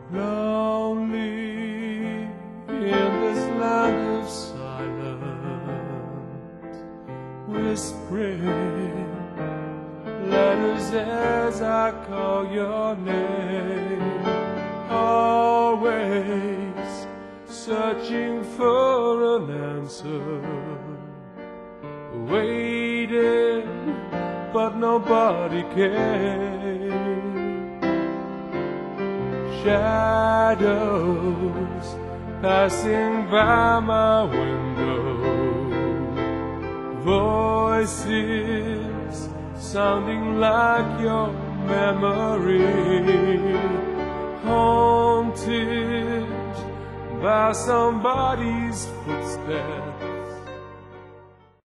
lonely in this land of silence, whispering letters as I call your name, always searching for an answer, waiting, but nobody came. Shadows passing by my window, voices sounding like your memory, haunted by somebody's footsteps,